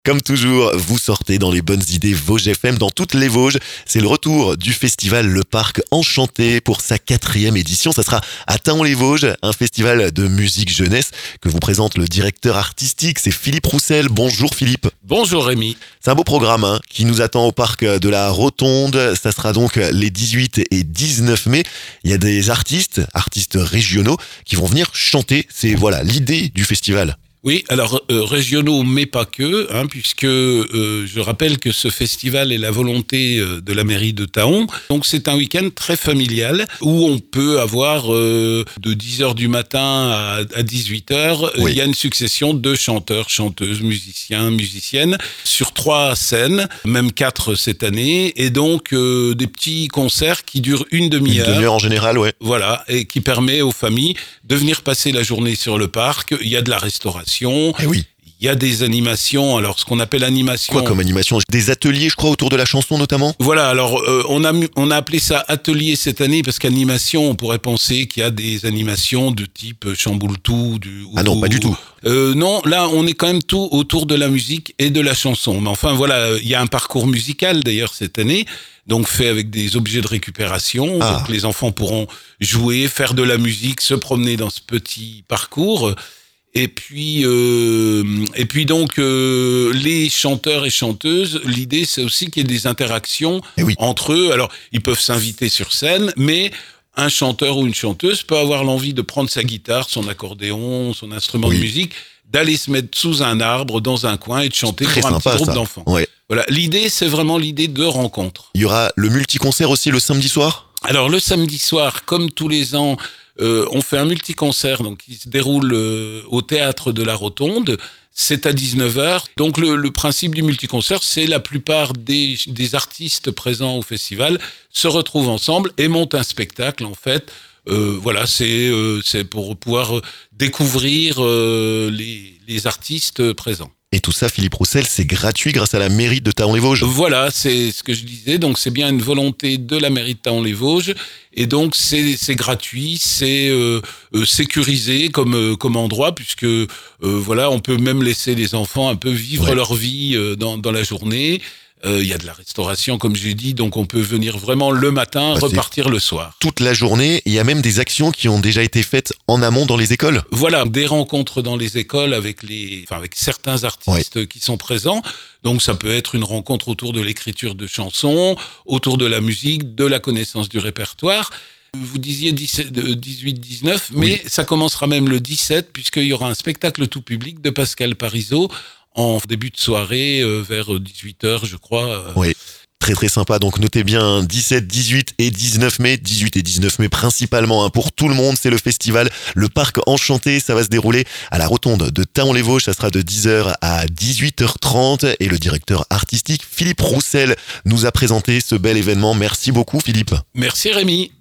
Comme toujours, vous sortez dans les bonnes idées Vosges FM dans toutes les Vosges. C'est le retour du festival Le Parc Enchanté pour sa 4e édition. Ça sera à Thaon-les-Vosges, un festival de musique jeunesse que vous présente le directeur artistique. C'est Philippe Roussel. Bonjour Philippe. Bonjour Rémi. C'est un beau programme qui nous attend au parc de la Rotonde. Ça sera donc les 18 et 19 mai. Il y a des artistes régionaux qui vont venir chanter. C'est l'idée du festival. Oui, alors régionaux, mais pas que, puisque je rappelle que ce festival est la volonté de la mairie de Thaon. Donc c'est un week-end très familial où on peut avoir de 10h du matin à 18h, Oui. il y a une succession de chanteurs, chanteuses, musiciens, musiciennes sur 3 scènes, même 4 cette année, et donc des petits concerts qui durent une Une demi-heure. demi-heure en général, ouais. Voilà, et qui permet aux familles de venir passer la journée sur le parc. Il y a de la restauration. Eh oui. Il y a des animations, alors ce qu'on appelle animation. Quoi comme animation? Des ateliers, je crois, autour de la chanson notamment? Voilà, alors on a appelé ça atelier cette année parce qu'animation, on pourrait penser qu'il y a des animations de type chamboule-tout. Ah non, pas du tout. Non, là on est quand même tout autour de la musique et de la chanson. Mais enfin voilà, il y a un parcours musical d'ailleurs cette année, donc fait avec des objets de récupération. Ah. Donc les enfants pourront jouer, faire de la musique, se promener dans ce petit parcours. Et puis donc les chanteurs et chanteuses, l'idée c'est aussi qu'il y ait des interactions Eh oui. entre eux. Alors ils peuvent s'inviter sur scène, mais un chanteur ou une chanteuse peut avoir l'envie de prendre sa guitare, son accordéon, son instrument Oui. de musique, d'aller se mettre sous un arbre dans un coin et de chanter Très pour un sympa, petit groupe ça. d'enfants. Ouais. Voilà, l'idée c'est vraiment l'idée de rencontre. Il y aura le multi-concert aussi le samedi soir? Alors le samedi soir, comme tous les ans, on fait un multi-concert donc qui se déroule au théâtre de la Rotonde. C'est à 19h. Donc le principe du multi-concert, c'est la plupart des artistes présents au festival se retrouvent ensemble et montent un spectacle en fait. Voilà, c'est pour pouvoir découvrir les artistes présents. Et tout ça, Philippe Roussel, c'est gratuit grâce à la mairie de Thaon-les-Vosges. Voilà, c'est ce que je disais. Donc, c'est bien une volonté de la mairie de Thaon-les-Vosges. Et donc, c'est gratuit, c'est sécurisé comme endroit, puisque on peut même laisser les enfants un peu vivre Ouais. leur vie dans la journée. Il y a de la restauration, comme j'ai dit, donc on peut venir vraiment le matin, c'est repartir le soir. Toute la journée, il y a même des actions qui ont déjà été faites en amont dans les écoles. Voilà, des rencontres dans les écoles avec certains artistes qui sont présents. Donc ça peut être une rencontre autour de l'écriture de chansons, autour de la musique, de la connaissance du répertoire. Vous disiez 18-19, mais ça commencera même le 17, puisqu'il y aura un spectacle tout public de Pascal Parisot en début de soirée, vers 18h, je crois. Oui. Très très sympa, donc notez bien 17, 18 et 19 mai, 18 et 19 mai principalement pour tout le monde, c'est le festival Le Parc Enchanté, ça va se dérouler à la Rotonde de Thaon-les-Vosges, ça sera de 10h à 18h30 et le directeur artistique Philippe Roussel nous a présenté ce bel événement. Merci beaucoup Philippe. Merci Rémi.